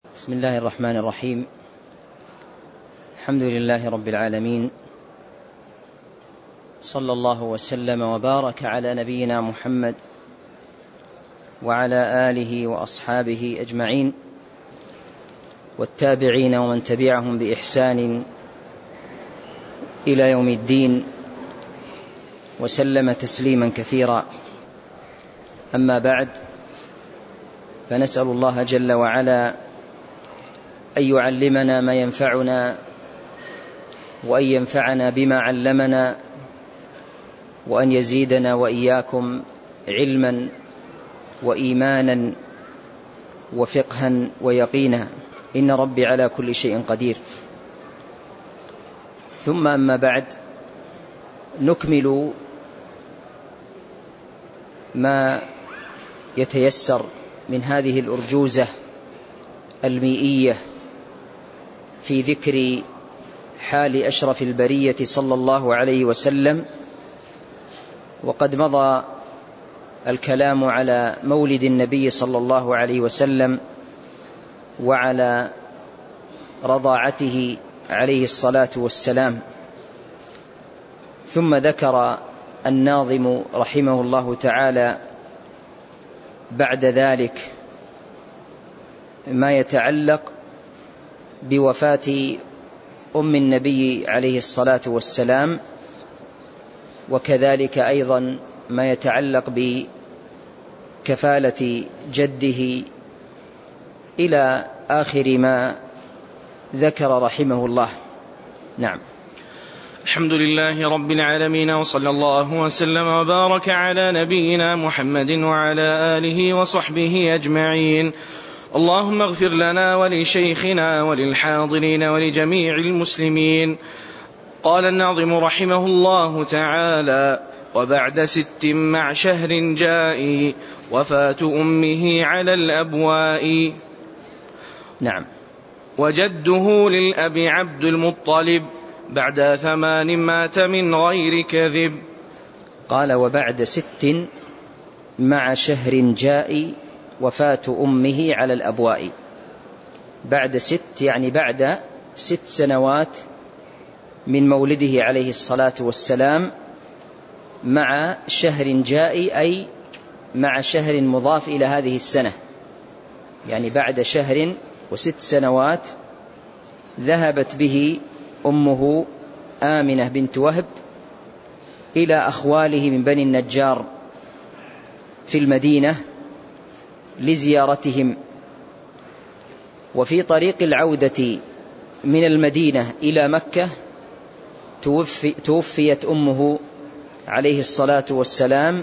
بسم الله الرحمن الرحيم. الحمد لله رب العالمين، صلى الله وسلم وبارك على نبينا محمد وعلى آله وأصحابه أجمعين والتابعين ومن تبعهم بإحسان إلى يوم الدين وسلم تسليما كثيرا. أما بعد، فنسأل الله جل وعلا أن يعلمنا ما ينفعنا وأن ينفعنا بما علمنا وأن يزيدنا وإياكم علما وإيمانا وفقها ويقينا، إن ربي على كل شيء قدير. ثم أما بعد، نكمل ما يتيسر من هذه الأرجوزة المئية في ذكر حال أشرف البرية صلى الله عليه وسلم. وقد مضى الكلام على مولد النبي صلى الله عليه وسلم وعلى رضاعته عليه الصلاة والسلام، ثم ذكر الناظم رحمه الله تعالى بعد ذلك ما يتعلق بوفاة أم النبي عليه الصلاة والسلام، وكذلك أيضا ما يتعلق بكفالة جده إلى آخر ما ذكر رحمه الله. نعم. الحمد لله رب العالمين، وصلى الله وسلم وبارك على نبينا محمد وعلى آله وصحبه أجمعين. اللهم اغفر لنا ولشيخنا وللحاضرين ولجميع المسلمين. قال الناظم رحمه الله تعالى: وبعد 6 مع شهر جاء وفاة أمه على الأبواء. نعم. وجده للأب عبد المطلب بعد 8 مات من غير كذب. قال: وبعد 6 مع شهر جاء وفاة أمه على الأبواء. بعد 6 يعني بعد 6 سنوات من مولده عليه الصلاة والسلام، مع شهر جاء أي مع شهر مضاف إلى هذه السنة، يعني بعد 1 شهر و6 سنوات ذهبت به أمه آمنة بنت وهب إلى أخواله من بني النجار في المدينة لزيارتهم. وفي طريق العودة من المدينة إلى مكة توفيت أمه عليه الصلاة والسلام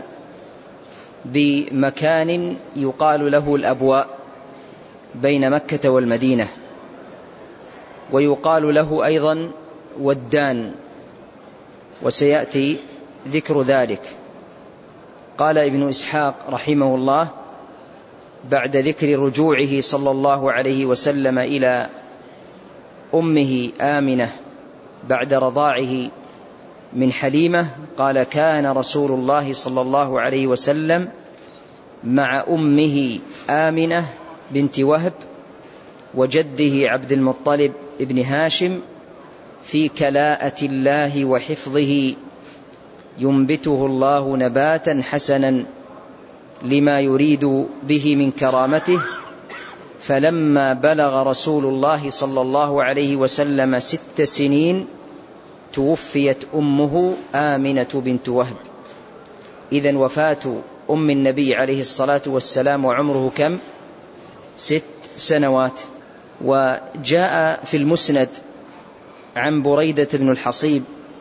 بمكان يقال له الأبواء بين مكة والمدينة، ويقال له أيضا ودان، وسيأتي ذكر ذلك. قال ابن إسحاق رحمه الله بعد ذكر رجوعه صلى الله عليه وسلم إلى أمه آمنة بعد رضاعه من حليمة، قال: كان رسول الله صلى الله عليه وسلم مع أمه آمنة بنت وهب وجده عبد المطلب ابن هاشم في كلاءة الله وحفظه، ينبته الله نباتا حسنا لما يريد به من كرامته. فلما بلغ رسول الله صلى الله عليه وسلم 6 سنين توفيت أمه آمنة بنت وهب. إذن وفاة أم النبي عليه الصلاة والسلام وعمره كم؟ 6 سنوات. وجاء في المسند عن بريدة بن الحصيب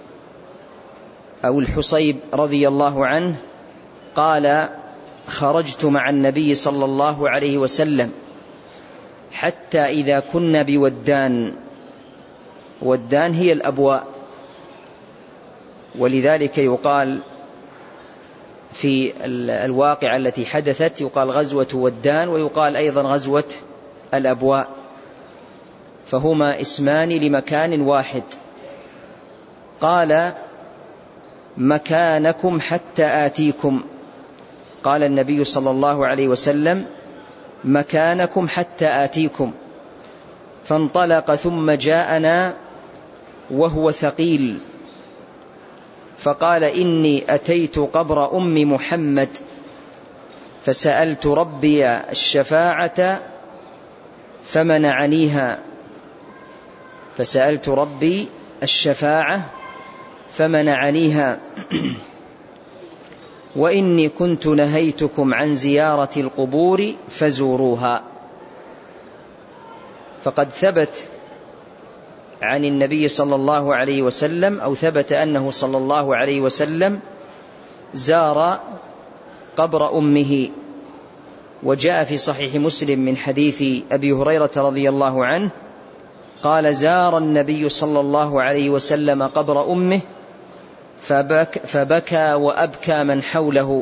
أو الحصيب رضي الله عنه قال: خرجت مع النبي صلى الله عليه وسلم حتى إذا كنا بودان. ودان هي الأبواء، ولذلك يقال في الواقعة التي حدثت يقال غزوة ودان، ويقال أيضا غزوة الأبواء، فهما اسمان لمكان واحد. قال: مكانكم حتى آتيكم. قال النبي صلى الله عليه وسلم: مكانكم حتى آتيكم، فانطلق ثم جاءنا وهو ثقيل فقال: إني أتيت قبر أم محمد فسألت ربي الشفاعة فمنعنيها وإني كنت نهيتكم عن زيارة القبور فزوروها. فقد ثبت عن النبي صلى الله عليه وسلم، أو ثبت أنه صلى الله عليه وسلم زار قبر أمه، وجاء في صحيح مسلم من حديث أبي هريرة رضي الله عنه قال: زار النبي صلى الله عليه وسلم قبر أمه فبكى وأبكى من حوله،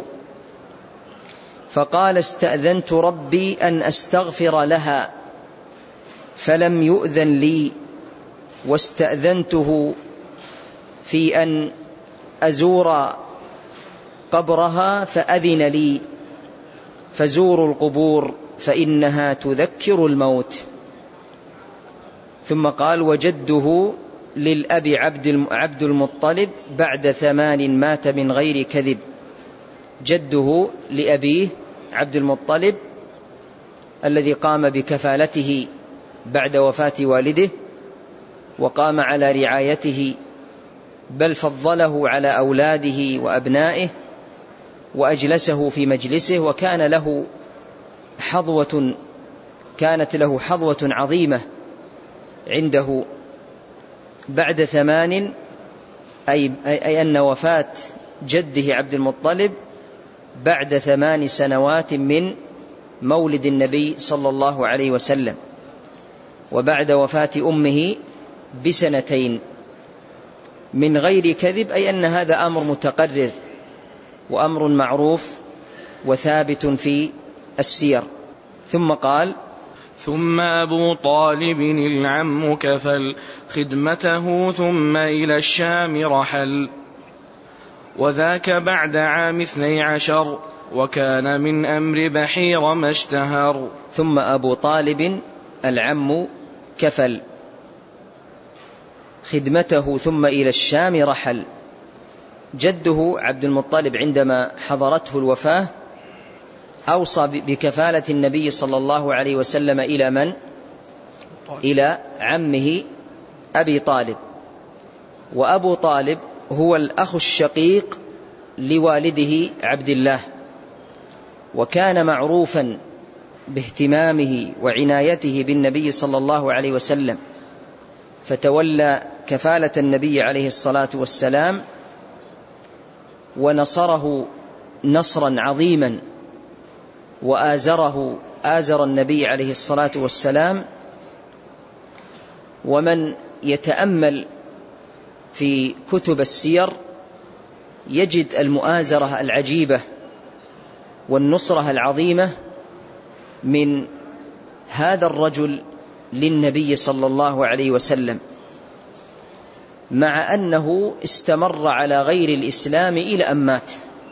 فقال: استأذنت ربي أن أستغفر لها فلم يؤذن لي، واستأذنته في أن أزور قبرها فأذن لي، فزوروا القبور فإنها تذكر الموت. ثم قال: وجده للأب عبد المطلب بعد 8 مات من غير كذب. جده لأبيه عبد المطلب الذي قام بكفالته بعد وفاة والده وقام على رعايته، بل فضله على أولاده وأبنائه وأجلسه في مجلسه، وكان له حظوة عظيمة عنده بعد 8، أي أن وفاة جده عبد المطلب بعد 8 سنوات من مولد النبي صلى الله عليه وسلم، وبعد وفاة أمه ب2 من غير كذب، أي أن هذا أمر متقرر وأمر معروف وثابت في السير. ثم قال: ثم أبو طالب العم كفل خدمته ثم إلى الشام رحل، وذاك بعد عام 12، وكان من أمر بحير ما اشتهر. ثم أبو طالب العم كفل خدمته ثم إلى الشام رحل. جده عبد المطلب عندما حضرته الوفاة أوصى بكفالة النبي صلى الله عليه وسلم إلى من؟ إلى عمه أبي طالب. وأبو طالب هو الأخ الشقيق لوالده عبد الله، وكان معروفا باهتمامه وعنايته بالنبي صلى الله عليه وسلم، فتولى كفالة النبي عليه الصلاة والسلام ونصره نصرا عظيما، آزر النبي عليه الصلاة والسلام. ومن يتأمل في كتب السير يجد المؤازرة العجيبة والنصرة العظيمة من هذا الرجل للنبي صلى الله عليه وسلم، مع أنه استمر على غير الإسلام إلى أن مات.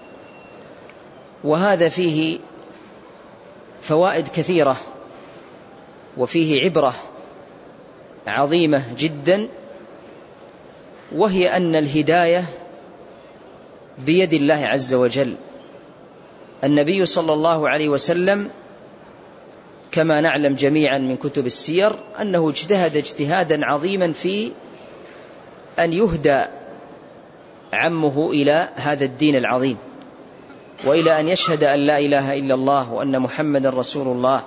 وهذا فيه فوائد كثيرة وفيه عبرة عظيمة جدا، وهي أن الهداية بيد الله عز وجل. النبي صلى الله عليه وسلم كما نعلم جميعا من كتب السير أنه اجتهد اجتهادا عظيما في أن يهدى عمه إلى هذا الدين العظيم، وإلى أن يشهد أن لا إله إلا الله وأن محمد رسول الله.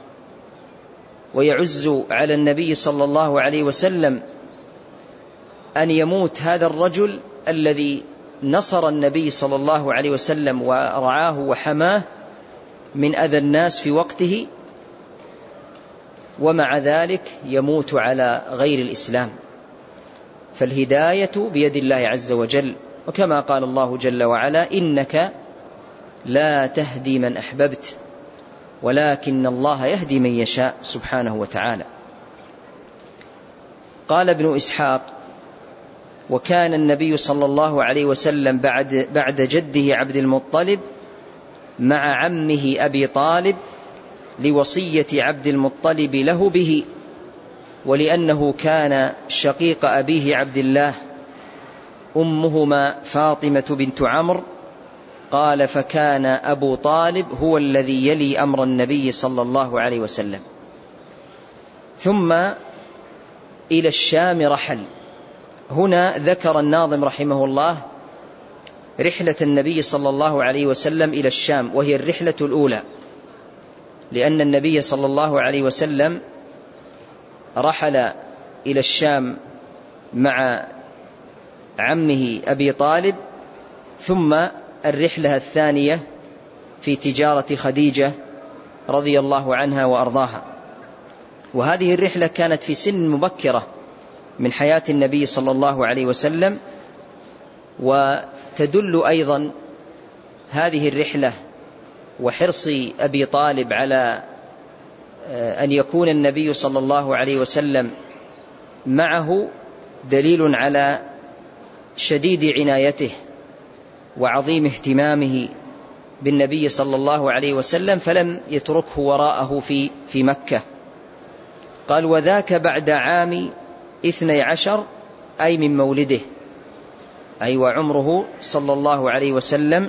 ويعز على النبي صلى الله عليه وسلم أن يموت هذا الرجل الذي نصر النبي صلى الله عليه وسلم ورعاه وحماه من أذى الناس في وقته، ومع ذلك يموت على غير الإسلام. فالهداية بيد الله عز وجل، وكما قال الله جل وعلا: إنك لا تهدي من أحببت ولكن الله يهدي من يشاء سبحانه وتعالى. قال ابن إسحاق: وكان النبي صلى الله عليه وسلم بعد جده عبد المطلب مع عمه أبي طالب لوصية عبد المطلب له به، ولأنه كان شقيق أبيه عبد الله أمهما فاطمة بنت عمرو، قال فكان أبو طالب هو الذي يلي أمر النبي صلى الله عليه وسلم. ثم إلى الشام رحل. هنا ذكر الناظم رحمه الله رحلة النبي صلى الله عليه وسلم إلى الشام، وهي الرحلة الأولى، لأن النبي صلى الله عليه وسلم رحل إلى الشام مع عمه أبي طالب، ثم الرحلة الثانية في تجارة خديجة رضي الله عنها وأرضاها. وهذه الرحلة كانت في سن مبكرة من حياة النبي صلى الله عليه وسلم. وتدل أيضا هذه الرحلة وحرص أبي طالب على أن يكون النبي صلى الله عليه وسلم معه دليل على شديد عنايته وعظيم اهتمامه بالنبي صلى الله عليه وسلم، فلم يتركه وراءه في مكة. قال وذاك بعد عام 12 أي من مولده، أي وعمره صلى الله عليه وسلم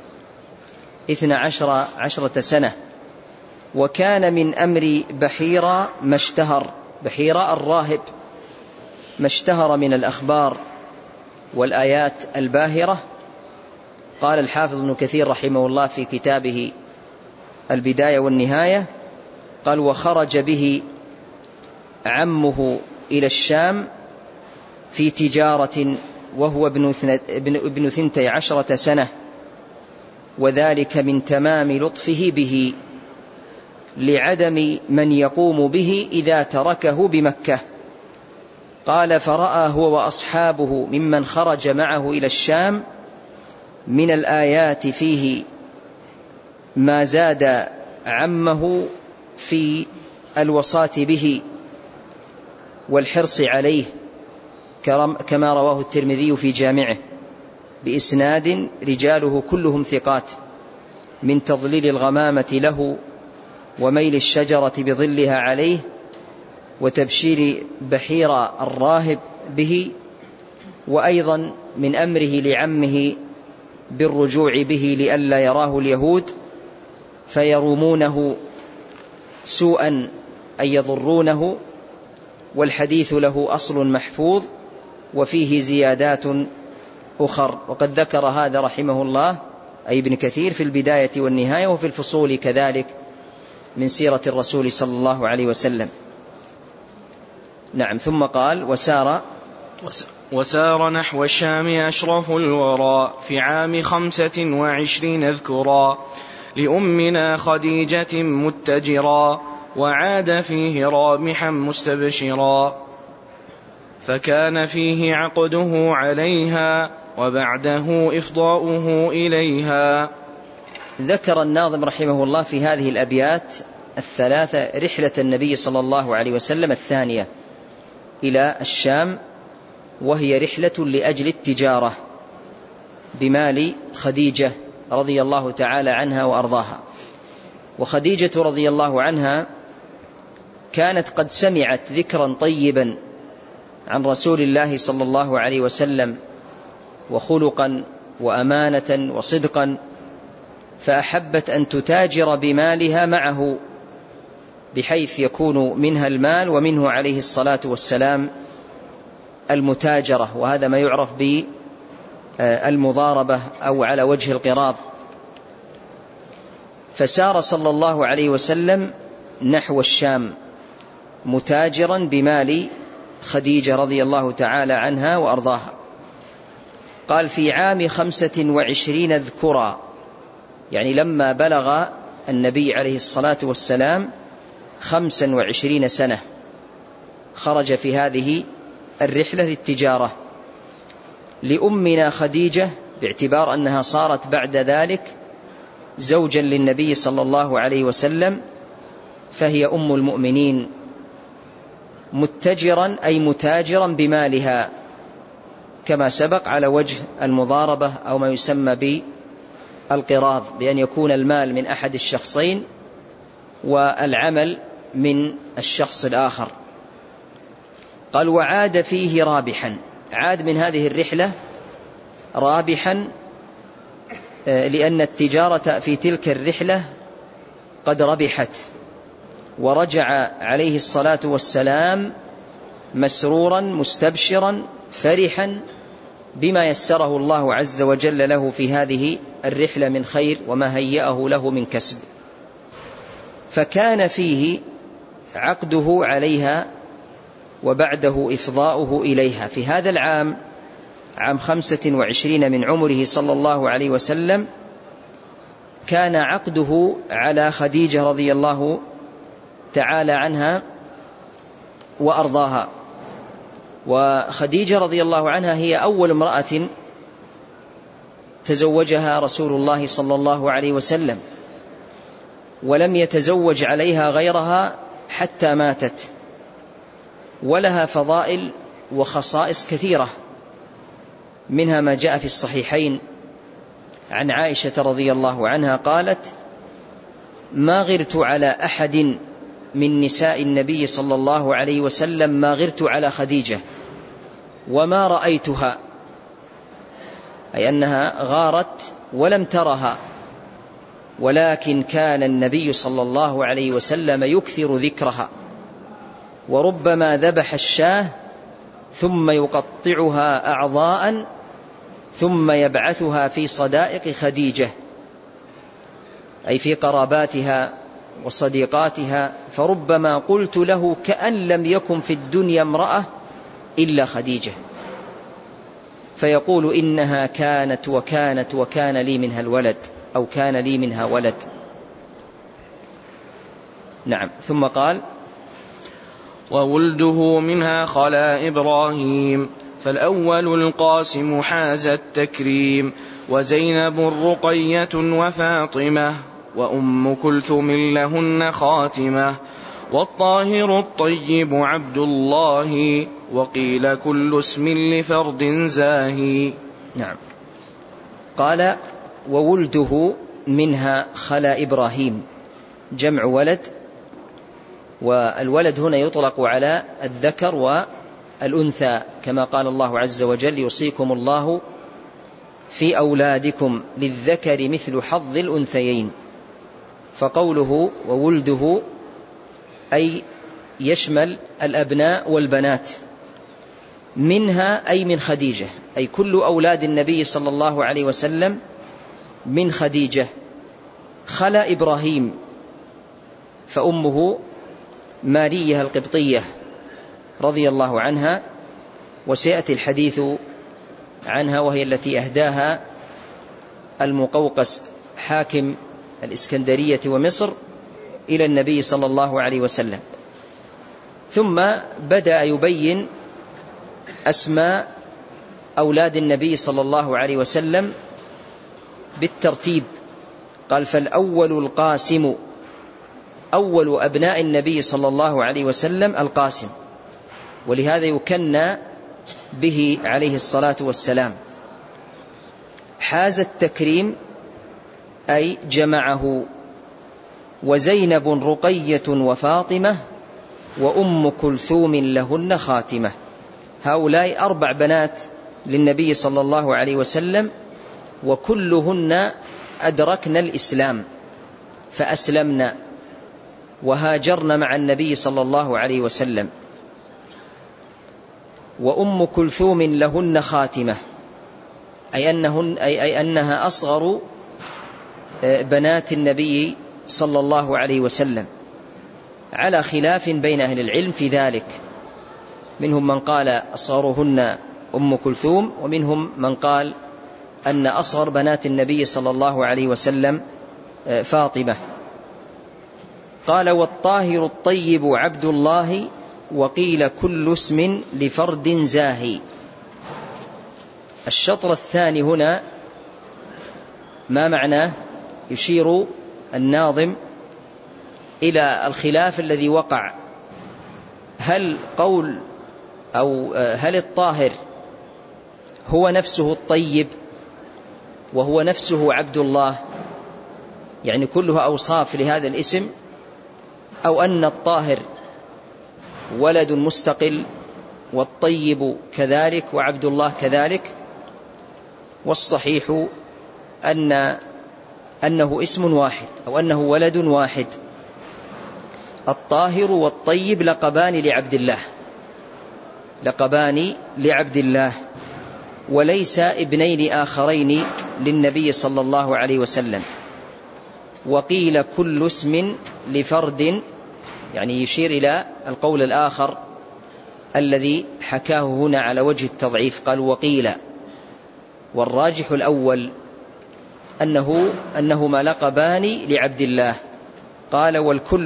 12 سنة. وكان من أمر بحيرة ما اشتهر، بحيرة الراهب، ما اشتهر من الأخبار والآيات الباهرة. قال الحافظ ابن كثير رحمه الله في كتابه البداية والنهاية، قال وخرج به عمه إلى الشام في تجارة وهو ابن 12 سنة، وذلك من تمام لطفه به لعدم من يقوم به إذا تركه بمكة. قال فرأى هو وأصحابه ممن خرج معه إلى الشام من الآيات فيه ما زاد عمه في الوصاة به والحرص عليه، كما رواه الترمذي في جامعه بإسناد رجاله كلهم ثقات، من تضليل الغمامة له وميل الشجرة بظلها عليه وتبشير بحير الراهب به، وأيضا من أمره لعمه بالرجوع به لئلا يراه اليهود فيرومونه سوءا أي يضرونه. والحديث له أصل محفوظ وفيه زيادات أخر. وقد ذكر هذا رحمه الله أي ابن كثير في البداية والنهاية وفي الفصول كذلك من سيرة الرسول صلى الله عليه وسلم. نعم. ثم قال وسار نحو الشام أشرف الورى في عام 25 اذكرا لأمنا خديجة متجرا وعاد فيه رابحا مستبشرا فكان فيه عقده عليها وبعده إفضاؤه إليها. ذكر الناظم رحمه الله في هذه الأبيات الثلاثة رحلة النبي صلى الله عليه وسلم الثانية إلى الشام، وهي رحلة لأجل التجارة بمال خديجة رضي الله تعالى عنها وأرضاها. وخديجة رضي الله عنها كانت قد سمعت ذكرا طيبا عن رسول الله صلى الله عليه وسلم وخلقا وأمانة وصدقا، فأحبت أن تتاجر بمالها معه بحيث يكون منها المال ومنه عليه الصلاة والسلام المتاجرة، وهذا ما يعرف بالمضاربة أو على وجه القراض. فسار صلى الله عليه وسلم نحو الشام متاجرا بمال خديجة رضي الله تعالى عنها وأرضاها. قال في عام 25 اذكرا، يعني لما بلغ النبي عليه الصلاة والسلام 25 سنة خرج في هذه الرحلة للتجارة لأمنا خديجة، باعتبار أنها صارت بعد ذلك زوجا للنبي صلى الله عليه وسلم، فهي أم المؤمنين، متجرا أي متاجرا بمالها كما سبق على وجه المضاربة أو ما يسمى بالقراض، بأن يكون المال من أحد الشخصين والعمل من الشخص الآخر. قال وعاد فيه رابحا، عاد من هذه الرحلة رابحا لأن التجارة في تلك الرحلة قد ربحت، ورجع عليه الصلاة والسلام مسرورا مستبشرا فرحا بما يسره الله عز وجل له في هذه الرحلة من خير وما هيأه له من كسب. فكان فيه عقده عليها وبعده إفضاؤه إليها. في هذا العام، عام 25 من عمره صلى الله عليه وسلم، كان عقده على خديجة رضي الله تعالى عنها وأرضاها. وخديجة رضي الله عنها هي أول امرأة تزوجها رسول الله صلى الله عليه وسلم، ولم يتزوج عليها غيرها حتى ماتت، ولها فضائل وخصائص كثيرة، منها ما جاء في الصحيحين عن عائشة رضي الله عنها قالت: ما غرت على أحد من نساء النبي صلى الله عليه وسلم ما غرت على خديجة وما رأيتها، أي أنها غارت ولم ترها، ولكن كان النبي صلى الله عليه وسلم يكثر ذكرها، وربما ذبح الشاة ثم يقطعها أعضاء ثم يبعثها في صدائق خديجة، أي في قراباتها وصديقاتها، فربما قلت له كأن لم يكن في الدنيا امرأة إلا خديجة، فيقول إنها كانت وكانت وكان لي منها الولد، أو كان لي منها ولد. نعم. ثم قال: وولده منها خلا إبراهيم، فالأول القاسم حاز التكريم، وزينب رقية وفاطمة، وأم كلثوم لهن خاتمة، والطاهر الطيب عبد الله، وقيل كل اسم لفرد زاهي. نعم. قال: وولده منها خلا إبراهيم، جمع ولد، والولد هنا يطلق على الذكر والأنثى، كما قال الله عز وجل: يوصيكم الله في أولادكم للذكر مثل حظ الأنثيين. فقوله وولده أي يشمل الأبناء والبنات، منها أي من خديجة، أي كل أولاد النبي صلى الله عليه وسلم من خديجة. خلا إبراهيم فأمه مارية القبطية رضي الله عنها، وسيأتي الحديث عنها، وهي التي أهداها المقوقس حاكم الإسكندرية ومصر إلى النبي صلى الله عليه وسلم. ثم بدأ يبين أسماء أولاد النبي صلى الله عليه وسلم بالترتيب. قال: فالأول القاسم، أول أبناء النبي صلى الله عليه وسلم القاسم، ولهذا يكنى به عليه الصلاة والسلام. حاز التكريم أي جمعه. وزينب رقية وفاطمة وأم كلثوم لهن خاتمة. هؤلاء 4 بنات للنبي صلى الله عليه وسلم، وكلهن أدركن الإسلام فأسلمن وهاجرن مع النبي صلى الله عليه وسلم. وأم كلثوم لهن خاتمة، أي أنها أصغر بنات النبي صلى الله عليه وسلم، على خلاف بين أهل العلم في ذلك، منهم من قال أصغرهن أم كلثوم، ومنهم من قال أن أصغر بنات النبي صلى الله عليه وسلم فاطمة. قال: والطاهر الطيب عبد الله، وقيل كل اسم لفرد زاهي. الشطر الثاني هنا ما معناه؟ يشير الناظم إلى الخلاف الذي وقع، هل الطاهر هو نفسه الطيب وهو نفسه عبد الله، يعني كلها أوصاف لهذا الاسم، أو أن الطاهر ولد مستقل والطيب كذلك وعبد الله كذلك، والصحيح أنه اسم واحد أو أنه ولد واحد. الطاهر والطيب لقبان لعبد الله وليس ابنين آخرين للنبي صلى الله عليه وسلم. وقيل كل اسم لفرد، يعني يشير إلى القول الآخر الذي حكاه هنا على وجه التضعيف، قال وقيل، والراجح الأول أنهما لقبان لعبد الله. قال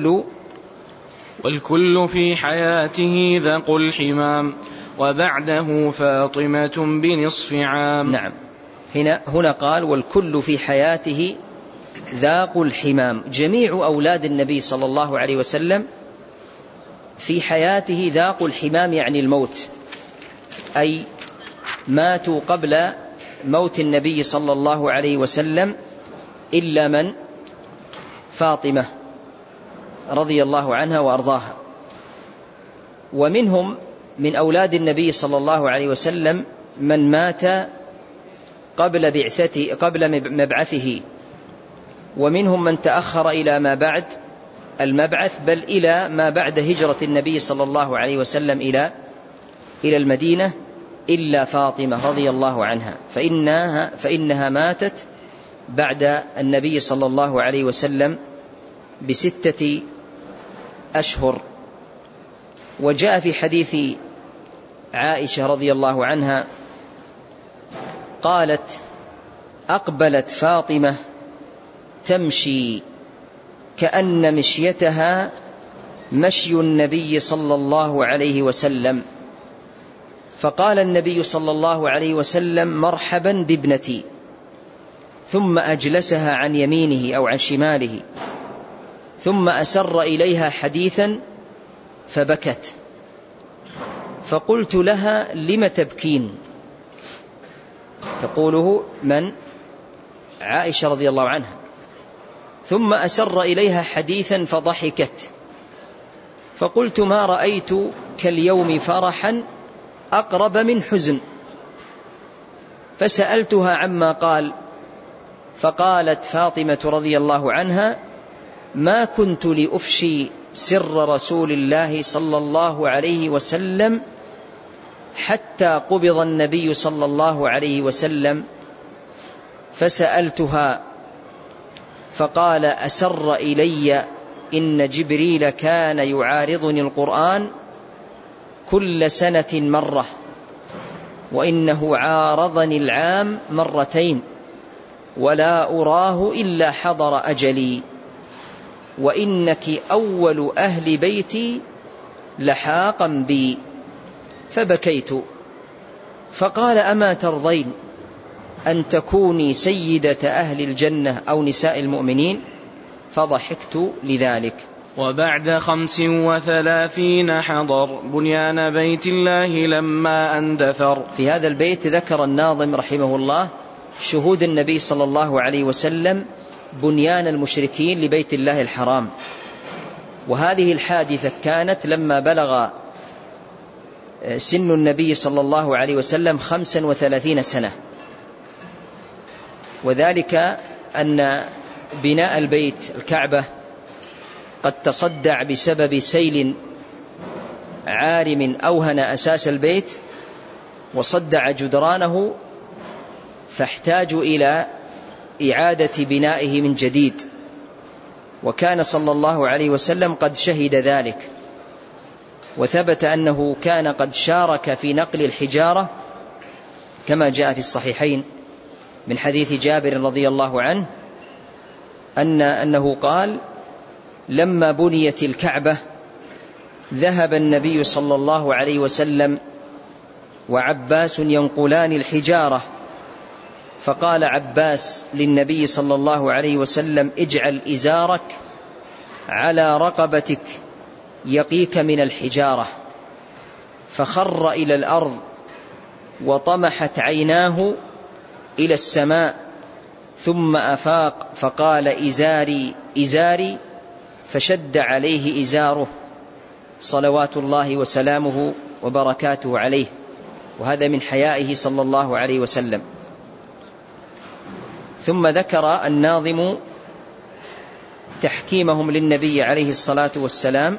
والكل في حياته ذق الحمام وبعده فاطمة بنصف عام. نعم، هنا قال والكل في حياته ذاق الحمام، جميع أولاد النبي صلى الله عليه وسلم في حياته ذاق الحمام، يعني الموت، أي ماتوا قبل موت النبي صلى الله عليه وسلم إلا من فاطمة رضي الله عنها وأرضاها. ومنهم من أولاد النبي صلى الله عليه وسلم من مات قبل مبعثه، ومنهم من تأخر إلى ما بعد المبعث، بل إلى ما بعد هجرة النبي صلى الله عليه وسلم إلى المدينة، إلا فاطمة رضي الله عنها، فإنها ماتت بعد النبي صلى الله عليه وسلم ب6 أشهر. وجاء في حديث عائشة رضي الله عنها قالت أقبلت فاطمة تمشي كأن مشيتها مشي النبي صلى الله عليه وسلم، فقال النبي صلى الله عليه وسلم مرحبا بابنتي، ثم أجلسها عن يمينه أو عن شماله، ثم أسر إليها حديثا فبكت، فقلت لها لم تبكين؟ تقوله من؟ عائشة رضي الله عنها. ثم أسر إليها حديثا فضحكت، فقلت ما رأيت كاليوم فرحا أقرب من حزن، فسألتها عما قال، فقالت فاطمة رضي الله عنها ما كنت لأفشي سر رسول الله صلى الله عليه وسلم حتى قبض النبي صلى الله عليه وسلم، فسألتها فقال أسر إلي إن جبريل كان يعارضني القرآن كل سنة مرة، وإنه عارضني العام مرتين، ولا أراه إلا حضر أجلي، وإنك أول أهل بيتي لحاقا بي. فبكيت، فقال أما ترضين أن تكوني سيدة أهل الجنة أو نساء المؤمنين؟ فضحكت لذلك. وبعد 35 حضر بنيان بيت الله لما أندثر. في هذا البيت ذكر الناظم رحمه الله شهود النبي صلى الله عليه وسلم بنيان المشركين لبيت الله الحرام، وهذه الحادثة كانت لما بلغ سن النبي صلى الله عليه وسلم 35 سنة، وذلك أن بناء البيت الكعبة قد تصدع بسبب سيل عارم أوهن أساس البيت وصدع جدرانه، فاحتاجوا إلى إعادة بنائه من جديد، وكان صلى الله عليه وسلم قد شهد ذلك، وثبت أنه كان قد شارك في نقل الحجارة كما جاء في الصحيحين من حديث جابر رضي الله عنه أنه قال لما بنيت الكعبة ذهب النبي صلى الله عليه وسلم وعباس ينقلان الحجارة، فقال عباس للنبي صلى الله عليه وسلم اجعل إزارك على رقبتك يقيك من الحجارة، فخر إلى الأرض وطمحت عيناه إلى السماء، ثم أفاق فقال إزاري إزاري، فشد عليه إزاره، صلوات الله وسلامه وبركاته عليه، وهذا من حيائه صلى الله عليه وسلم. ثم ذكر الناظم تحكيمهم للنبي عليه الصلاة والسلام: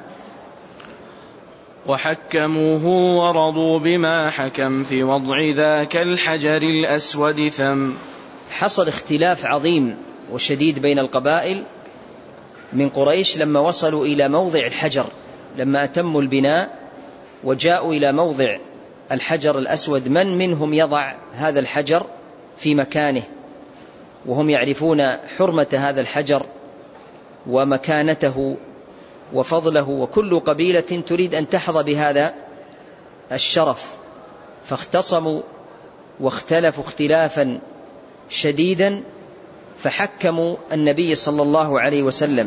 وحكموه ورضوا بما حكم في وضع ذاك الحجر الأسود ثم. حصل اختلاف عظيم وشديد بين القبائل من قريش لما وصلوا إلى موضع الحجر، لما أتموا البناء وجاءوا إلى موضع الحجر الأسود، من منهم يضع هذا الحجر في مكانه، وهم يعرفون حرمة هذا الحجر ومكانته وفضله، وكل قبيلة تريد أن تحظى بهذا الشرف، فاختصموا واختلفوا اختلافا شديدا، فحكموا النبي صلى الله عليه وسلم.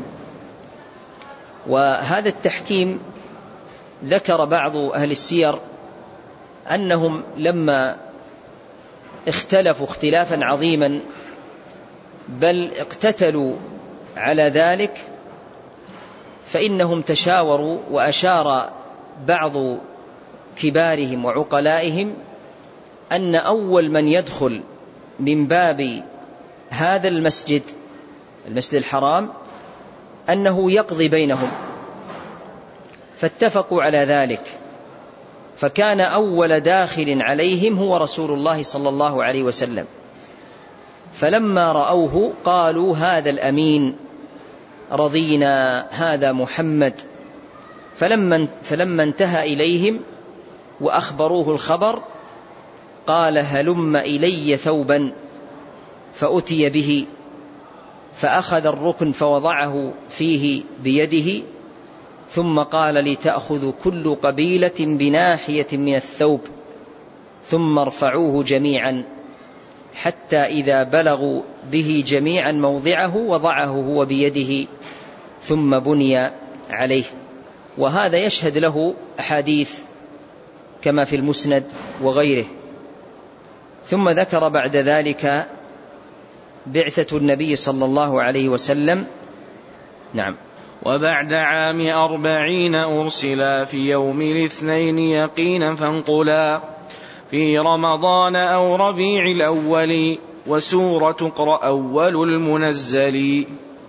وهذا التحكيم ذكر بعض أهل السير أنهم لما اختلفوا اختلافا عظيما بل اقتتلوا على ذلك، فإنهم تشاوروا، وأشار بعض كبارهم وعقلائهم أن أول من يدخل من باب هذا المسجد الحرام أنه يقضي بينهم، فاتفقوا على ذلك، فكان أول داخل عليهم هو رسول الله صلى الله عليه وسلم. فلما رأوه قالوا: هذا الأمين، رضينا، هذا محمد. فلما انتهى إليهم وأخبروه الخبر قال: هلم إلي ثوبا، فأتي به، فأخذ الركن فوضعه فيه بيده، ثم قال: لتأخذ كل قبيلة بناحية من الثوب، ثم ارفعوه جميعا، حتى إذا بلغوا به جميعا موضعه وضعه هو بيده، ثم بني عليه. وهذا يشهد له أحاديث كما في المسند وغيره. ثم ذكر بعد ذلك بعثة النبي صلى الله عليه وسلم. نعم. وبعد عام 40 أرسلا في يوم الاثنين يقينا فانقلا في رمضان أو ربيع الأول وسورة اقرأ أول المنزل.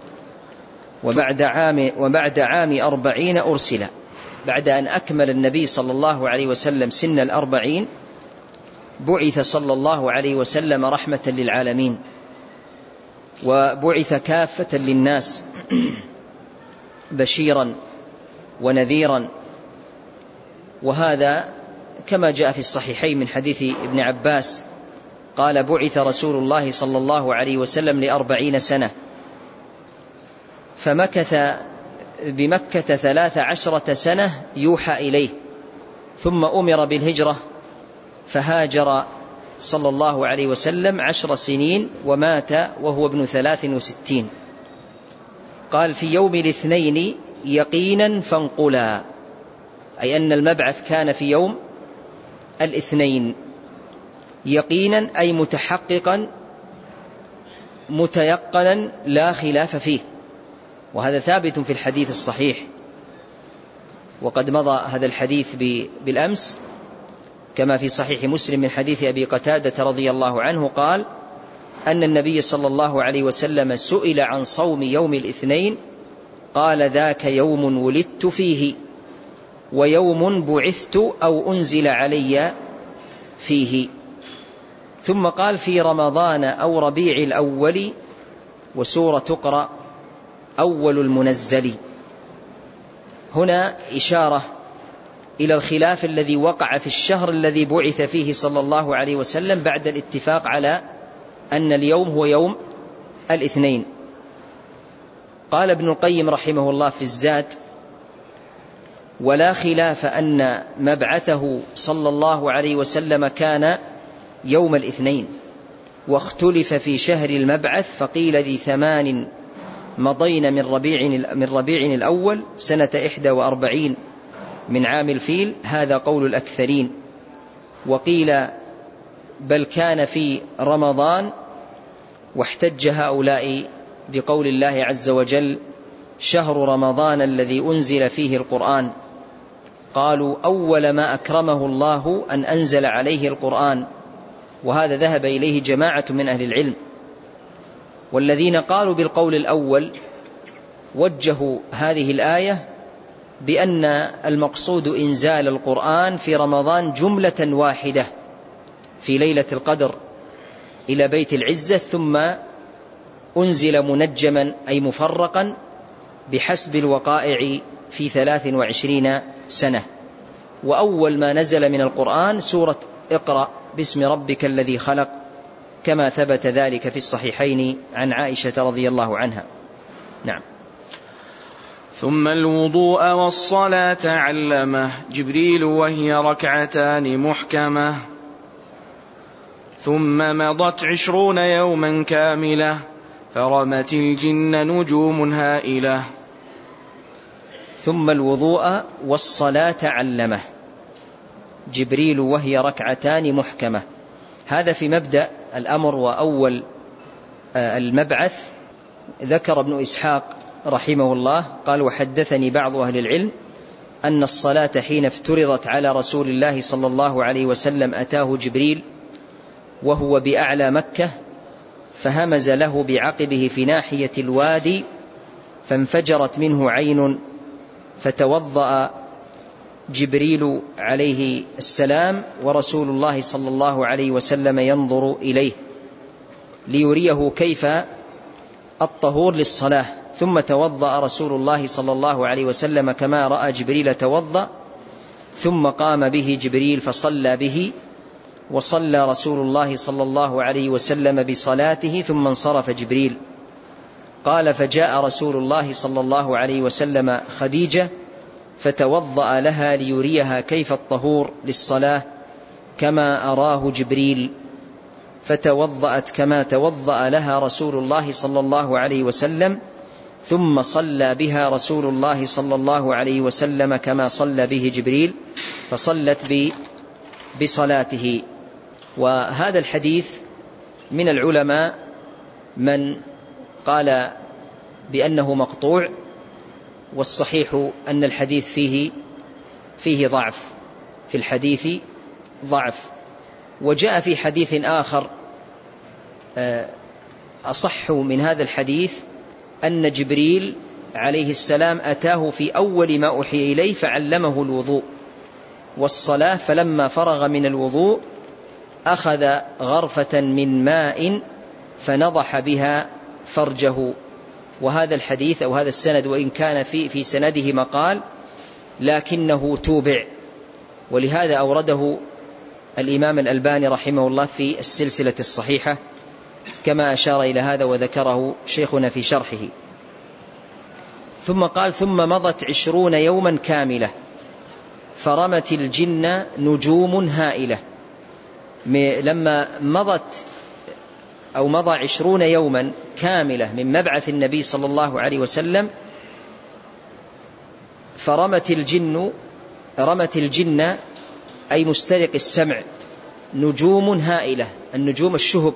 وبعد عام 40 أرسلا، بعد أن أكمل النبي صلى الله عليه وسلم سن 40 بعث صلى الله عليه وسلم رحمة للعالمين، وبعث كافة للناس بشيرا ونذيرا. وهذا كما جاء في الصحيحين من حديث ابن عباس قال: بعث رسول الله صلى الله عليه وسلم ل40 سنة، فمكث بمكة 13 سنة يوحى إليه، ثم أمر بالهجرة فهاجر صلى الله عليه وسلم 10 سنين ومات وهو ابن 63. قال: في يوم الاثنين يقينا فانقلا، أي أن المبعث كان في يوم الاثنين، يقينا أي متحققا متيقنا لا خلاف فيه، وهذا ثابت في الحديث الصحيح، وقد مضى هذا الحديث بالأمس كما في صحيح مسلم من حديث أبي قتادة رضي الله عنه قال: أن النبي صلى الله عليه وسلم سئل عن صوم يوم الاثنين قال: ذاك يوم ولدت فيه، ويوم بعثت أو أنزل علي فيه. ثم قال: في رمضان أو ربيع الأول وسورة اقرأ أول المنزل. هنا إشارة إلى الخلاف الذي وقع في الشهر الذي بعث فيه صلى الله عليه وسلم بعد الاتفاق على أن اليوم هو يوم الاثنين. قال ابن القيم رحمه الله في الزاد: ولا خلاف أن مبعثه صلى الله عليه وسلم كان يوم الاثنين، واختلف في شهر المبعث، فقيل ذي 8 مضين من ربيع الأول سنة 41 من عام الفيل، هذا قول الأكثرين. وقيل بل كان في رمضان، واحتج هؤلاء بقول الله عز وجل: شهر رمضان الذي أنزل فيه القرآن. قالوا أول ما أكرمه الله أن أنزل عليه القرآن، وهذا ذهب إليه جماعة من أهل العلم. والذين قالوا بالقول الأول وجهوا هذه الآية بأن المقصود إنزال القرآن في رمضان جملة واحدة في ليلة القدر إلى بيت العزة، ثم أنزل منجما أي مفرقا بحسب الوقائع في 23 سنة. وأول ما نزل من القرآن سورة اقرأ باسم ربك الذي خلق، كما ثبت ذلك في الصحيحين عن عائشة رضي الله عنها. نعم. ثم الوضوء والصلاة علمه جبريل وهي ركعتان محكمة، ثم مضت 20 يوما كاملة فرمت الجن نجوم هائلة. ثم الوضوء والصلاة علمه جبريل وهي ركعتان محكمة. هذا في مبدأ الأمر وأول المبعث. ذكر ابن إسحاق رحمه الله قال: وحدثني بعض أهل العلم أن الصلاة حين افترضت على رسول الله صلى الله عليه وسلم أتاه جبريل وهو بأعلى مكة، فهمز له بعقبه في ناحية الوادي فانفجرت منه عين، فتوضأ جبريل عليه السلام ورسول الله صلى الله عليه وسلم ينظر إليه ليريه كيف الطهور للصلاة، ثم توضأ رسول الله صلى الله عليه وسلم كما رأى جبريل توضأ، ثم قام به جبريل فصلى به، وصلى رسول الله صلى الله عليه وسلم بصلاته، ثم انصرف جبريل. قال: فجاء رسول الله صلى الله عليه وسلم خديجة فتوضأ لها ليريها كيف الطهور للصلاة كما أراه جبريل، فتوضأت كما توضأ لها رسول الله صلى الله عليه وسلم، ثم صلى بها رسول الله صلى الله عليه وسلم كما صلى به جبريل، فصلت بصلاته. وهذا الحديث من العلماء من قال بأنه مقطوع، والصحيح أن الحديث فيه ضعف، في الحديث ضعف. وجاء في حديث آخر أصح من هذا الحديث أن جبريل عليه السلام أتاه في أول ما أوحي إليه فعلمه الوضوء والصلاة، فلما فرغ من الوضوء أخذ غرفة من ماء فنضح بها فرجه. وهذا الحديث أو هذا السند وإن كان في سنده مقال لكنه توبع، ولهذا أورده الإمام الألباني رحمه الله في السلسلة الصحيحة كما أشار إلى هذا وذكره شيخنا في شرحه. ثم قال: ثم مضت 20 يوما كاملة فرمت الجن نجوم هائلة. لما مضى 20 يوما كاملة من مبعث النبي صلى الله عليه وسلم، فرمت الجن أي مسترق السمع نجوم هائلة، النجوم الشهب.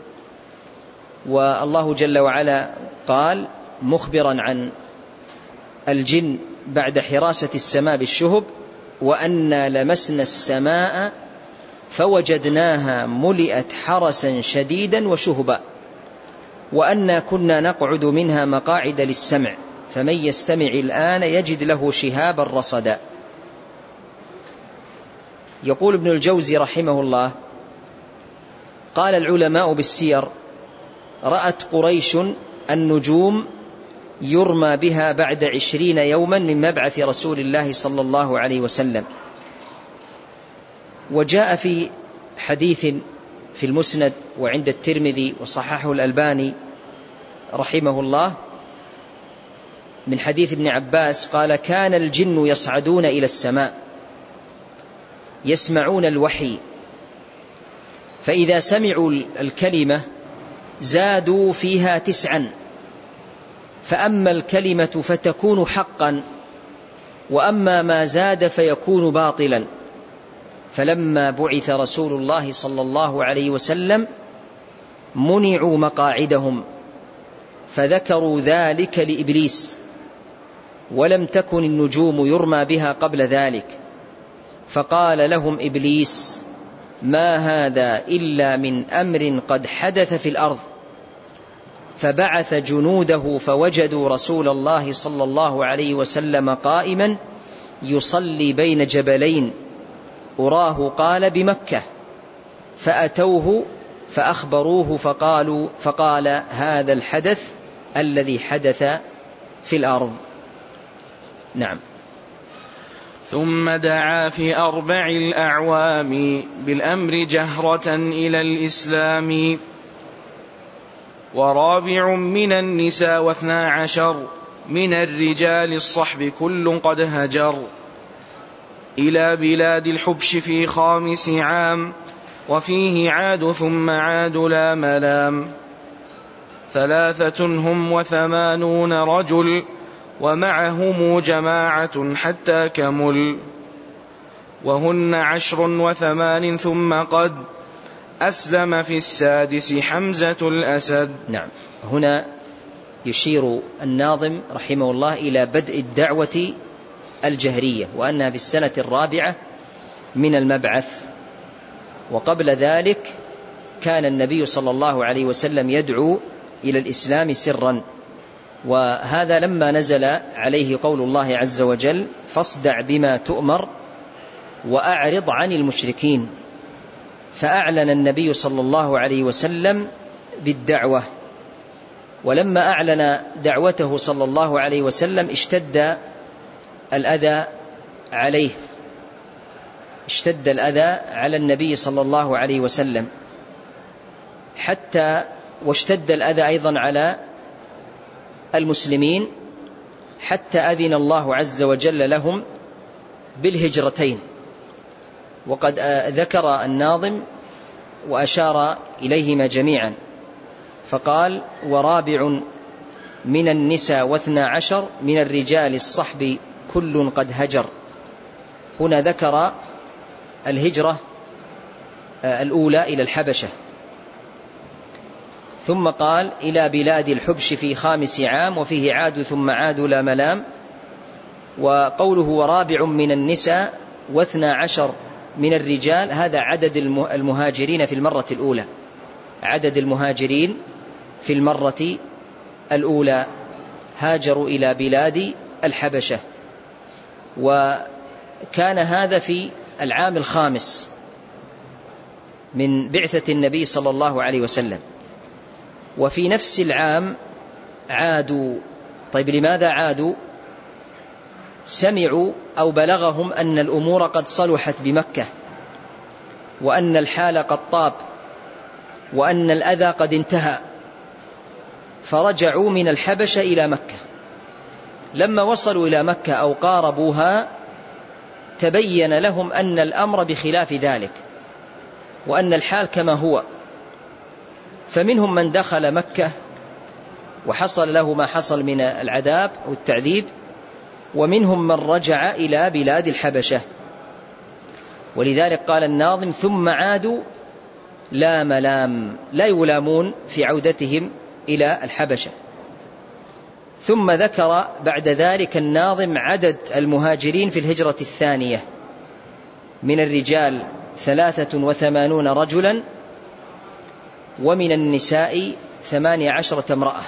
والله جل وعلا قال مخبرا عن الجن بعد حراسة السماء بالشهب: وأنا لمسنا السماء فوجدناها ملئت حرسا شديدا وشهبا، وأنا كنا نقعد منها مقاعد للسمع فمن يستمع الآن يجد له شهابا رصدا. يقول ابن الجوزي رحمه الله: قال العلماء بالسير: رأت قريش النجوم يرمى بها بعد 20 يوما من مبعث رسول الله صلى الله عليه وسلم. وجاء في حديث في المسند وعند الترمذي وصححه الألباني رحمه الله من حديث ابن عباس قال: كان الجن يصعدون إلى السماء يسمعون الوحي، فإذا سمعوا الكلمة زادوا فيها 9، فأما الكلمة فتكون حقا، وأما ما زاد فيكون باطلا. فلما بعث رسول الله صلى الله عليه وسلم منعوا مقاعدهم، فذكروا ذلك لإبليس، ولم تكن النجوم يرمى بها قبل ذلك، فقال لهم إبليس: ما هذا إلا من أمر قد حدث في الأرض. فبعث جنوده فوجدوا رسول الله صلى الله عليه وسلم قائما يصلي بين جبلين أراه قال بمكة، فأتوه فأخبروه فقال: هذا الحدث الذي حدث في الأرض. نعم. ثم دعا في 4 الأعوام بالأمر جهرة إلى الإسلام، ورابع من النساء 12 من الرجال الصحب كل قد هجر، إلى بلاد الحبش في 5 عام، وفيه عاد ثم عاد لا ملام. 83 رجل ومعهم جماعة حتى كمل، وهن 10 و8 ثم قد أسلم في 6 حمزة الأسد. نعم. هنا يشير الناظم رحمه الله إلى بدء الدعوة الجهرية، وأنها في السنة 4 من المبعث. وقبل ذلك كان النبي صلى الله عليه وسلم يدعو إلى الإسلام سرا، وهذا لما نزل عليه قول الله عز وجل: فاصدع بما تؤمر وأعرض عن المشركين. فأعلن النبي صلى الله عليه وسلم بالدعوة، ولما أعلن دعوته صلى الله عليه وسلم اشتد الأذى عليه، اشتد الأذى على النبي صلى الله عليه وسلم، واشتد الأذى أيضا على المسلمين، حتى أذن الله عز وجل لهم بالهجرتين. وقد ذكر الناظم وأشار إليهما جميعا، فقال: ورابع من النساء 12 من الرجال الصحب كل قد هجر. هنا ذكر الهجرة الأولى إلى الحبشة، ثم قال: إلى بلاد الحبش في 5 عام، وفيه عاد ثم عاد لا ملام. وقوله ورابع من النساء 12 من الرجال، هذا عدد المهاجرين في المرة الأولى، عدد المهاجرين في المرة الأولى هاجروا إلى بلاد الحبشة. وكان هذا في العام 5 من بعثة النبي صلى الله عليه وسلم. وفي نفس العام عادوا. طيب، لماذا عادوا؟ سمعوا أو بلغهم أن الأمور قد صلحت بمكة، وأن الحال قد طاب، وأن الأذى قد انتهى، فرجعوا من الحبشة إلى مكة. لما وصلوا إلى مكة أو قاربوها تبين لهم أن الأمر بخلاف ذلك، وأن الحال كما هو. فمنهم من دخل مكة وحصل له ما حصل من العذاب والتعذيب، ومنهم من رجع إلى بلاد الحبشة. ولذلك قال الناظم: ثم عادوا لا ملام، لا يلامون في عودتهم إلى الحبشة. ثم ذكر بعد ذلك الناظم عدد المهاجرين في الهجرة الثانية: من الرجال 83 رجلا، ومن النساء 18 امرأة.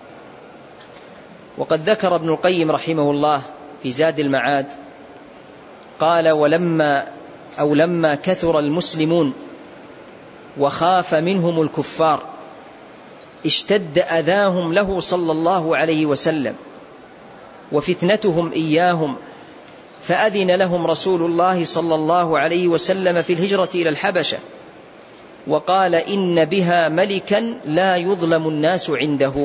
وقد ذكر ابن القيم رحمه الله في زاد المعاد قال: لما كثر المسلمون وخاف منهم الكفار اشتد أذاهم له صلى الله عليه وسلم وفتنتهم إياهم، فأذن لهم رسول الله صلى الله عليه وسلم في الهجرة إلى الحبشة، وقال: إن بها ملكا لا يظلم الناس عنده.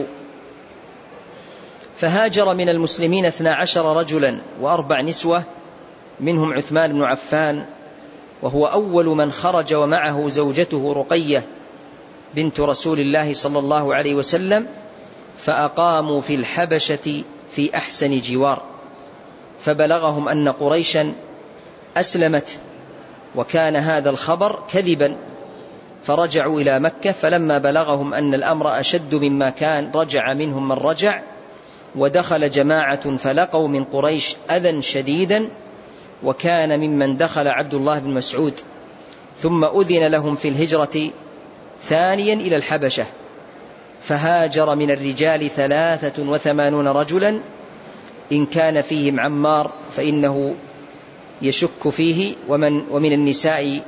فهاجر من المسلمين 12 رجلا و4 نسوة، منهم عثمان بن عفان، وهو أول من خرج، ومعه زوجته رقية بنت رسول الله صلى الله عليه وسلم، فأقاموا في الحبشة في أحسن جوار. فبلغهم أن قريشا أسلمت، وكان هذا الخبر كذبا، فرجعوا إلى مكة. فلما بلغهم أن الأمر أشد مما كان رجع منهم من رجع، ودخل جماعة فلقوا من قريش أذى شديدا، وكان ممن دخل عبد الله بن مسعود، ثم أذن لهم في الهجرة ثانيا إلى الحبشة، فهاجر من الرجال 83 رجلا، إن كان فيهم عمار فإنه يشك فيه، ومن النساء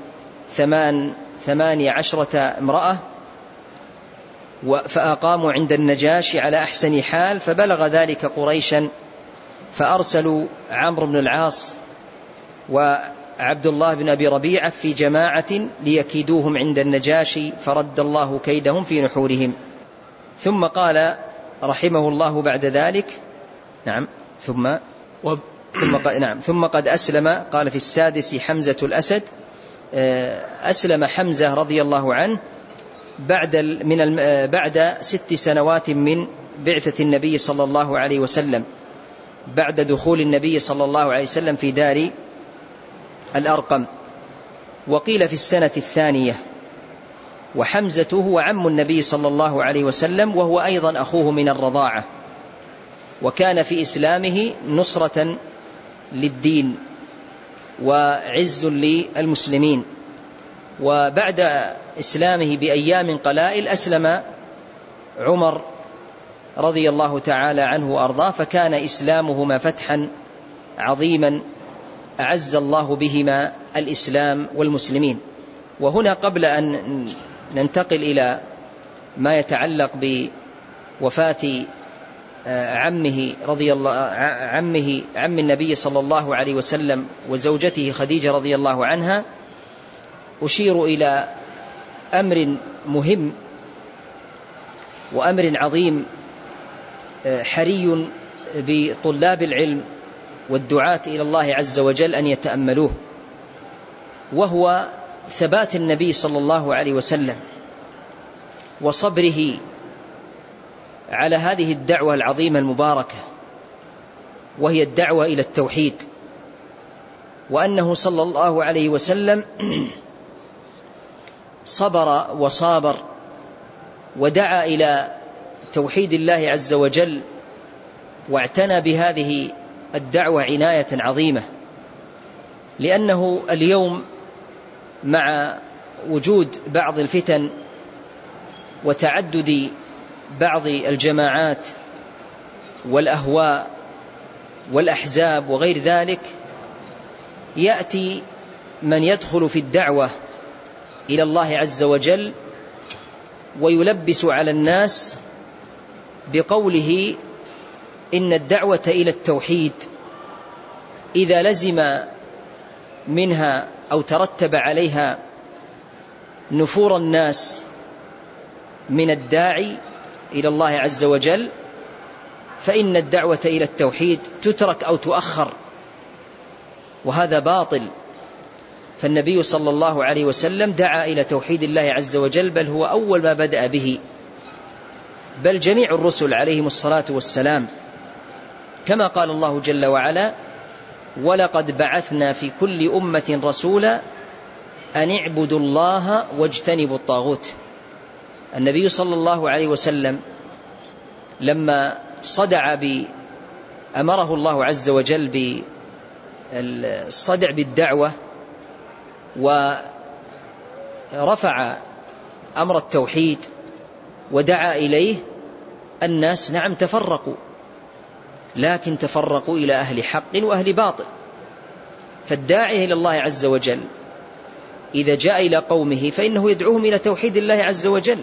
18 امرأة، فأقاموا عند النجاشي على أحسن حال، فبلغ ذلك قريشا، فأرسلوا عمرو بن العاص وعبد الله بن أبي ربيعة في جماعة ليكيدوهم عند النجاشي، فرد الله كيدهم في نحورهم. ثم قال رحمه الله بعد ذلك ثم قد أسلم، قال في السادس حمزة الأسد، أسلم حمزة رضي الله عنه بعد 6 سنوات من بعثة النبي صلى الله عليه وسلم، بعد دخول النبي صلى الله عليه وسلم في دار الأرقم، وقيل في السنة 2. وحمزة هو عم النبي صلى الله عليه وسلم، وهو أيضا أخوه من الرضاعة، وكان في إسلامه نصرة للدين وعز للمسلمين. وبعد إسلامه بأيام قلائل أسلم عمر رضي الله تعالى عنه وأرضاه، فكان إسلامهما فتحا عظيما أعز الله بهما الإسلام والمسلمين. وهنا قبل أن ننتقل إلى ما يتعلق بوفاة عم النبي صلى الله عليه وسلم وزوجته خديجة رضي الله عنها، أشير إلى أمر مهم وأمر عظيم حري بطلاب العلم والدعاة إلى الله عز وجل أن يتأملوه، وهو ثبات النبي صلى الله عليه وسلم وصبره على هذه الدعوة العظيمة المباركة، وهي الدعوة إلى التوحيد، وأنه صلى الله عليه وسلم صبر وصابر ودعا إلى توحيد الله عز وجل، واعتنى بهذه الدعوة عناية عظيمة، لأنه اليوم مع وجود بعض الفتن وتعدد بعض الجماعات والأهواء والأحزاب وغير ذلك، يأتي من يدخل في الدعوة إلى الله عز وجل ويلبس على الناس بقوله إن الدعوة إلى التوحيد إذا لزم منها أو ترتب عليها نفور الناس من الداعي إلى الله عز وجل، فإن الدعوة إلى التوحيد تترك أو تؤخر، وهذا باطل. فالنبي صلى الله عليه وسلم دعا إلى توحيد الله عز وجل، بل هو أول ما بدأ به، بل جميع الرسل عليهم الصلاة والسلام، كما قال الله جل وعلا: ولقد بعثنا في كل أمة رسولا أن اعبدوا الله واجتنبوا الطاغوت. النبي صلى الله عليه وسلم لما أمره الله عز وجل بالصدع بالدعوة ورفع أمر التوحيد ودعا إليه، الناس نعم تفرقوا، لكن تفرقوا إلى أهل حق وأهل باطل. فالداعي إلى الله عز وجل إذا جاء إلى قومه فإنه يدعوهم إلى توحيد الله عز وجل.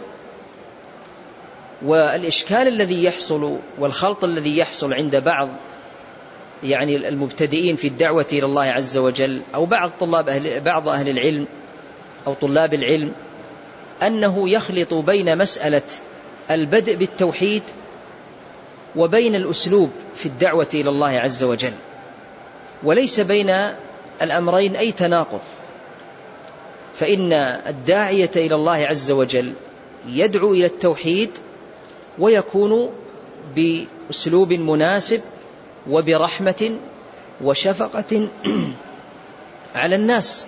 والإشكال الذي يحصل والخلط الذي يحصل عند يعني المبتدئين في الدعوة إلى الله عز وجل، أو بعض أهل العلم أو طلاب العلم، أنه يخلط بين مسألة البدء بالتوحيد وبين الأسلوب في الدعوة إلى الله عز وجل، وليس بين الأمرين أي تناقض. فإن الداعية إلى الله عز وجل يدعو إلى التوحيد ويكون بأسلوب مناسب وبرحمة وشفقة على الناس،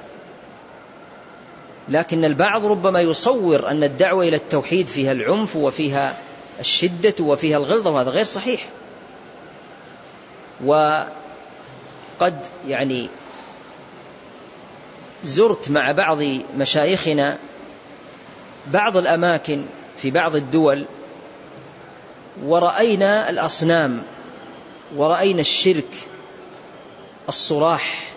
لكن البعض ربما يصور أن الدعوة إلى التوحيد فيها العنف وفيها الشدة وفيها الغلظة، وهذا غير صحيح. وقد يعني زرت مع بعض مشايخنا بعض الأماكن في بعض الدول، ورأينا الأصنام ورأينا الشرك الصراح،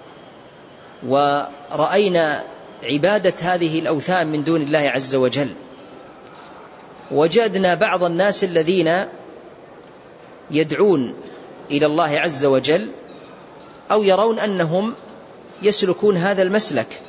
ورأينا عبادة هذه الأوثان من دون الله عز وجل. وجدنا بعض الناس الذين يدعون إلى الله عز وجل أو يرون أنهم يسلكون هذا المسلك،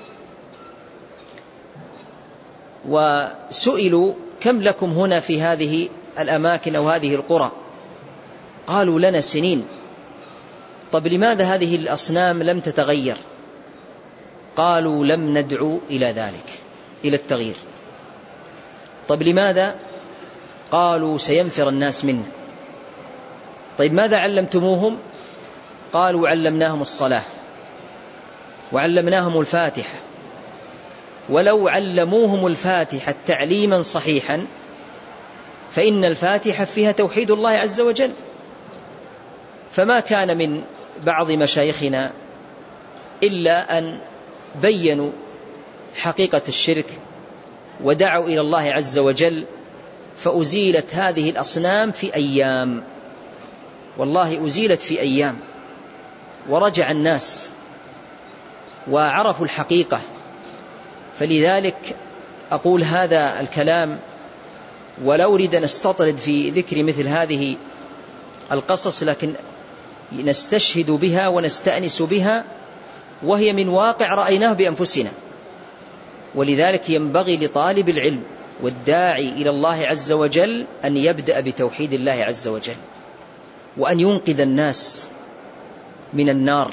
وسئلوا كم لكم هنا في هذه الأماكن أو هذه القرى؟ قالوا لنا سنين. طب لماذا هذه الأصنام لم تتغير؟ قالوا لم ندعو إلى ذلك، إلى التغيير. طب لماذا؟ قالوا سينفر الناس منا. طيب ماذا علمتموهم؟ قالوا علمناهم الصلاة وعلمناهم الفاتحة، ولو علموهم الفاتحة تعليما صحيحا فإن الفاتحة فيها توحيد الله عز وجل. فما كان من بعض مشايخنا إلا أن بيّنوا حقيقة الشرك ودعوا إلى الله عز وجل، فأزيلت هذه الأصنام في أيام، والله أزيلت في أيام، ورجع الناس وعرفوا الحقيقة. فلذلك أقول هذا الكلام ولا أريد أن أستطرد في ذكر مثل هذه القصص، لكن نستشهد بها ونستأنس بها، وهي من واقع رأيناه بأنفسنا. ولذلك ينبغي لطالب العلم والداعي إلى الله عز وجل أن يبدأ بتوحيد الله عز وجل، وأن ينقذ الناس من النار.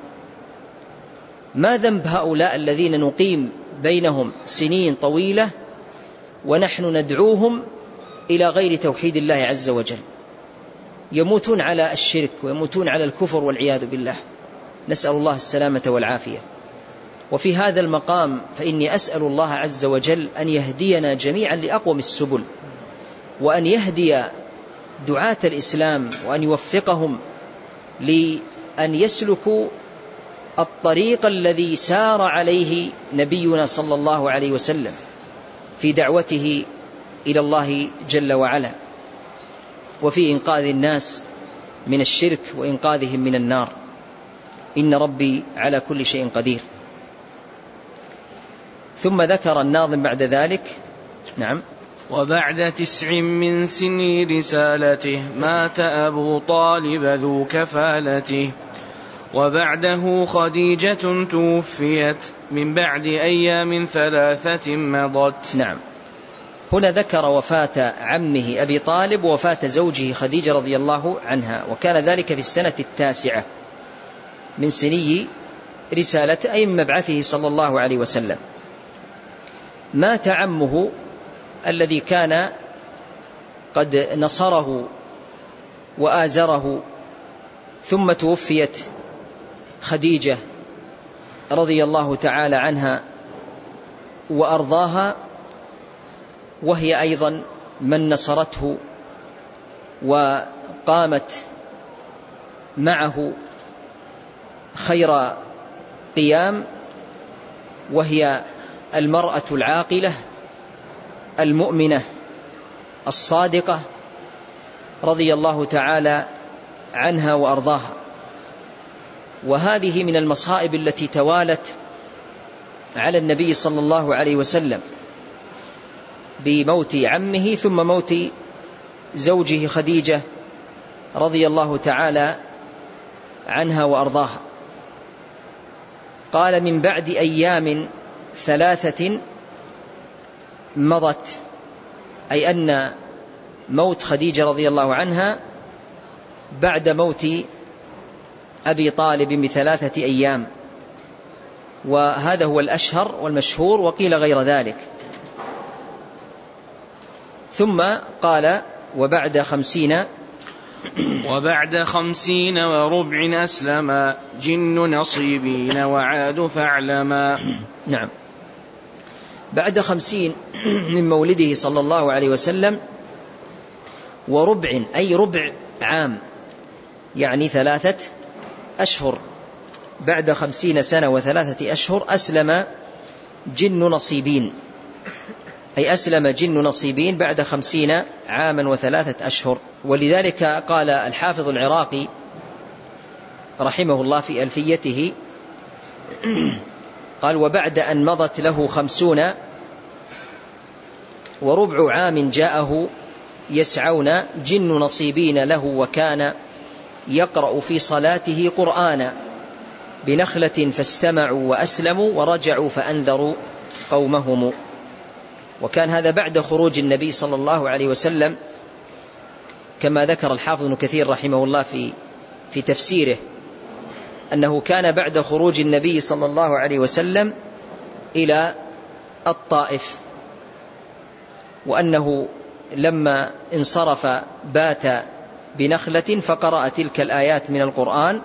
ما ذنب هؤلاء الذين نقيم بينهم سنين طويلة ونحن ندعوهم إلى غير توحيد الله عز وجل؟ يموتون على الشرك ويموتون على الكفر والعياذ بالله، نسأل الله السلامة والعافية. وفي هذا المقام فإني أسأل الله عز وجل أن يهدينا جميعا لأقوم السبل، وأن يهدي دعاة الإسلام، وأن يوفقهم لأن يسلكوا الطريق الذي سار عليه نبينا صلى الله عليه وسلم في دعوته إلى الله جل وعلا، وفي إنقاذ الناس من الشرك وإنقاذهم من النار. إن ربي على كل شيء قدير. ثم ذكر الناظم بعد ذلك، نعم: وبعد 9 من سن رسالته مات أبو طالب ذو كفالته، وبعده خديجة توفيت من بعد أيام 3 مضت. نعم، هنا ذكر وفاة عمه أبي طالب ووفاة زوجه خديجة رضي الله عنها، وكان ذلك في السنة 9 من سني رسالته، أي من مبعثه صلى الله عليه وسلم. مات عمه الذي كان قد نصره وآزره، ثم توفيت خديجة رضي الله تعالى عنها وأرضاها، وهي أيضا من نصرته وقامت معه خير قيام، وهي المرأة العاقلة المؤمنة الصادقة رضي الله تعالى عنها وأرضاها. وهذه من المصائب التي توالت على النبي صلى الله عليه وسلم بموت عمه ثم موت زوجه خديجة رضي الله تعالى عنها وأرضاها. قال: من بعد أيام 3 مضت، أي أن موت خديجة رضي الله عنها بعد موت أبي طالب ب3 أيام، وهذا هو الأشهر والمشهور، وقيل غير ذلك. ثم قال: وبعد 50 وربع أسلما جن نصيبين وعاد فاعلما. نعم، بعد 50 من مولده صلى الله عليه وسلم وربع، أي ربع عام، يعني 3 أشهر بعد 50 سنة و3 أشهر أسلم جن نصيبين، أي أسلم جن نصيبين بعد 50 عاما و3 أشهر. ولذلك قال الحافظ العراقي رحمه الله في ألفيته قال: وبعد أن مضت له 50 وربع عام جاءه يسعون جن نصيبين له، وكان يقرأ في صلاته قرآنا بنخلة فاستمعوا وأسلموا ورجعوا فأنذروا قومهم. وكان هذا بعد خروج النبي صلى الله عليه وسلم، كما ذكر الحافظ ابن كثير رحمه الله في تفسيره أنه كان بعد خروج النبي صلى الله عليه وسلم إلى الطائف، وأنه لما انصرف بات بنخلة فقرأ تلك الآيات من القرآن،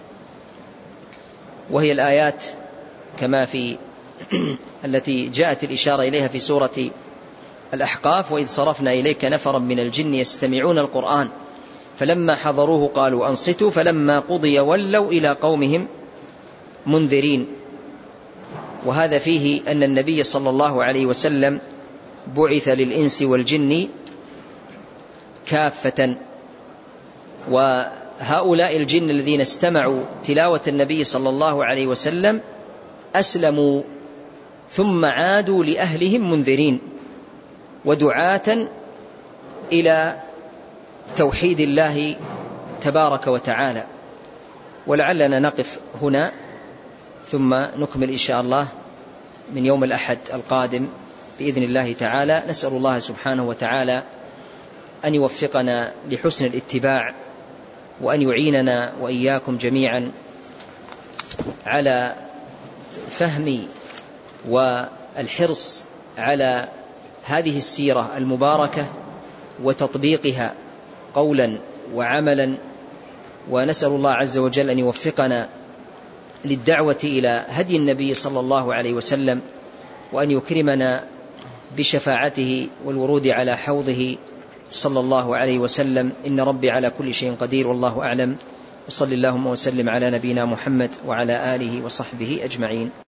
وهي الآيات كما في التي جاءت الإشارة إليها في سورة الأحقاف: وإذ صرفنا إليك نفرا من الجن يستمعون القرآن فلما حضروه قالوا أنصتوا فلما قضي ولوا إلى قومهم منذرين. وهذا فيه أن النبي صلى الله عليه وسلم بعث للإنس والجن كافة، وهؤلاء الجن الذين استمعوا تلاوة النبي صلى الله عليه وسلم أسلموا ثم عادوا لأهلهم منذرين ودعاة إلى توحيد الله تبارك وتعالى. ولعلنا نقف هنا ثم نكمل إن شاء الله من يوم الأحد القادم بإذن الله تعالى. نسأل الله سبحانه وتعالى أن يوفقنا لحسن الاتباع، وأن يعيننا وإياكم جميعا على فهم والحرص على هذه السيرة المباركة وتطبيقها قولا وعملا. ونسأل الله عز وجل أن يوفقنا للدعوة إلى هدي النبي صلى الله عليه وسلم، وأن يكرمنا بشفاعته والورود على حوضه صلى الله عليه وسلم. إن ربي على كل شيء قدير، والله أعلم. وصلى اللهم وسلم على نبينا محمد وعلى آله وصحبه أجمعين.